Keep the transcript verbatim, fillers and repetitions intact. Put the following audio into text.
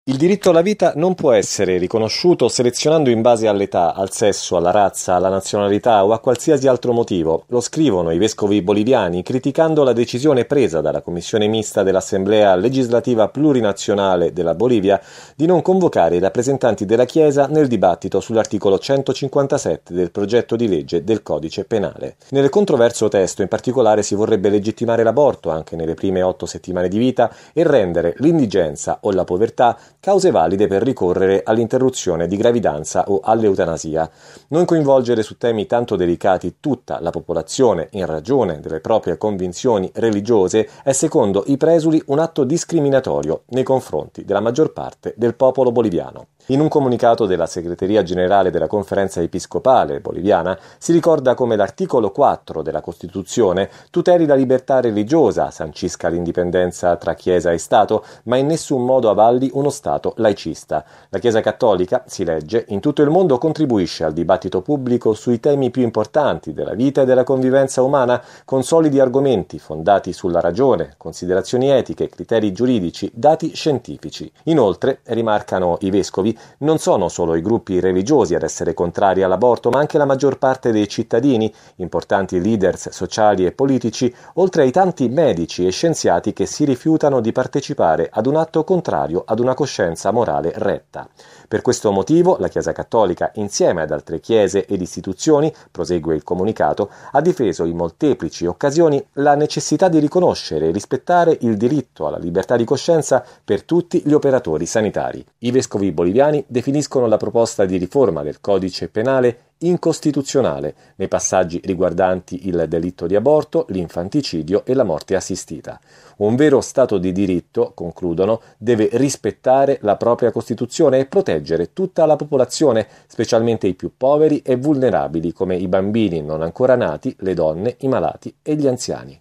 Il diritto alla vita non può essere riconosciuto selezionando in base all'età, al sesso, alla razza, alla nazionalità o a qualsiasi altro motivo. Lo scrivono i vescovi boliviani criticando la decisione presa dalla Commissione mista dell'Assemblea legislativa plurinazionale della Bolivia di non convocare i rappresentanti della Chiesa nel dibattito sull'articolo centocinquantasette del progetto di legge del Codice Penale. Nel controverso testo in particolare si vorrebbe legittimare l'aborto anche nelle prime otto settimane di vita e rendere l'indigenza o la povertà cause valide per ricorrere all'interruzione di gravidanza o all'eutanasia. Non coinvolgere su temi tanto delicati tutta la popolazione in ragione delle proprie convinzioni religiose è, secondo i presuli, un atto discriminatorio nei confronti della maggior parte del popolo boliviano. In un comunicato della Segreteria Generale della Conferenza Episcopale boliviana si ricorda come l'articolo quattro della Costituzione tuteli la libertà religiosa, sancisca l'indipendenza tra Chiesa e Stato, ma in nessun modo avalli uno Stato laicista. La Chiesa Cattolica, si legge, in tutto il mondo contribuisce al dibattito pubblico sui temi più importanti della vita e della convivenza umana con solidi argomenti fondati sulla ragione, considerazioni etiche, criteri giuridici, dati scientifici. Inoltre, rimarcano i vescovi, non sono solo i gruppi religiosi ad essere contrari all'aborto, ma anche la maggior parte dei cittadini, importanti leaders sociali e politici, oltre ai tanti medici e scienziati che si rifiutano di partecipare ad un atto contrario ad una coscienza morale retta. Per questo motivo la Chiesa Cattolica, insieme ad altre chiese ed istituzioni, prosegue il comunicato, ha difeso in molteplici occasioni la necessità di riconoscere e rispettare il diritto alla libertà di coscienza per tutti gli operatori sanitari. I vescovi boliviani definiscono la proposta di riforma del Codice Penale incostituzionale nei passaggi riguardanti il delitto di aborto, l'infanticidio e la morte assistita. Un vero Stato di diritto, concludono, deve rispettare la propria Costituzione e proteggere tutta la popolazione, specialmente i più poveri e vulnerabili come i bambini non ancora nati, le donne, i malati e gli anziani.